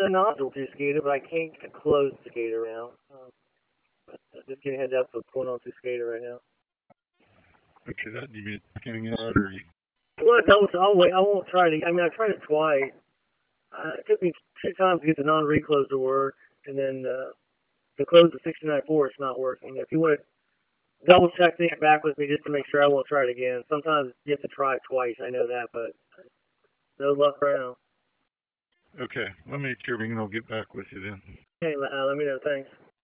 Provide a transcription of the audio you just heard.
a nodule through SCADA, but I can't close SCADA now. Just getting heads up what's going on through SCADA right now. Okay, that you mean getting out or you... Well, I'll wait. I won't try it. I mean, I tried it twice. It took me 2 times to get the non-reclose to work, and then to close the 69.4, it's not working. If you want to double check it back with me just to make sure, I won't try it again. Sometimes you have to try it twice. I know that, but no luck right now. Okay, let me check and I'll get back with you then. Okay, let me know. Thanks.